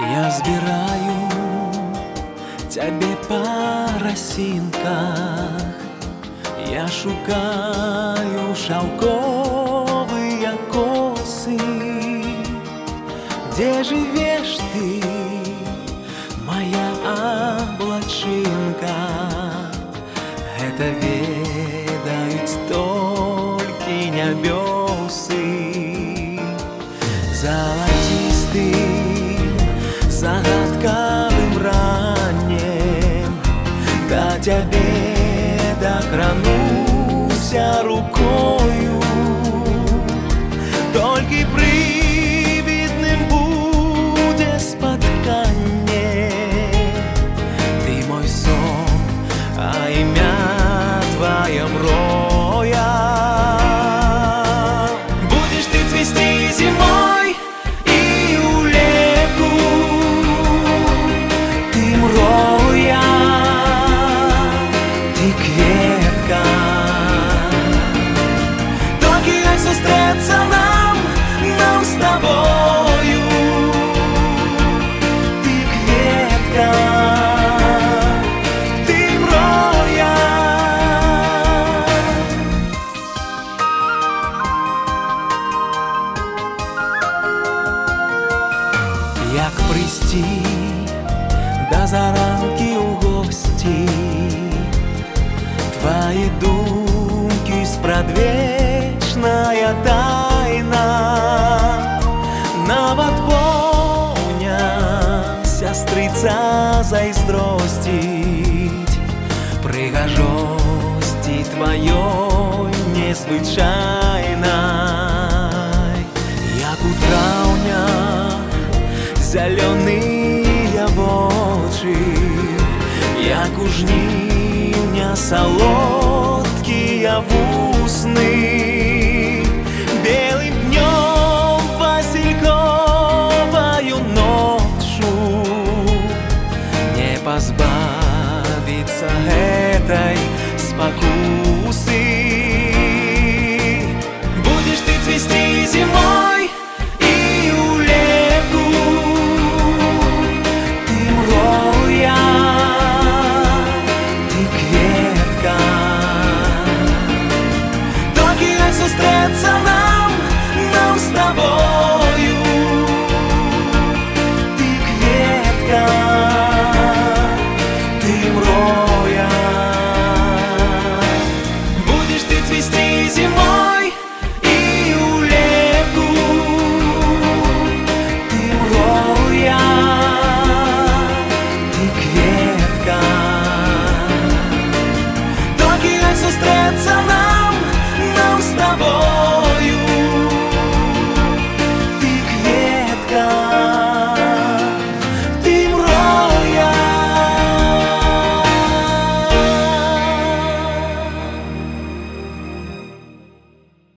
Я збираю тебе по росинках, я шукаю шелковые косы. Где живешь ты, моя облачинка? Это ведают только небесы. Золотистым, загадковым раннем до тебе докрануся рукою. Только привидным будет спотканье. Ты мой сон, а имя твое мроя. Будешь ты цвести зимой и улетку, ты мроя, ты кветка. Только як зустріться нам с тобою, ты кветка, ты мроя. Як прийти до заранки у гості, твои думки спрадвечная тайна. Нават поня сястрыца зайздросціць прыгажосці тваёй незвычайнай. Як у траўня зялёныя вочы, як у жніўня салодкія вусны. Белым днём васильковою ночью не позбавиться этой спокусы. Будешь ты цвести зимой и улетку, ты мроя, ты кветка. Только як зустріться нам с тобою, ты кветка, ты мроя. Будешь ты цвести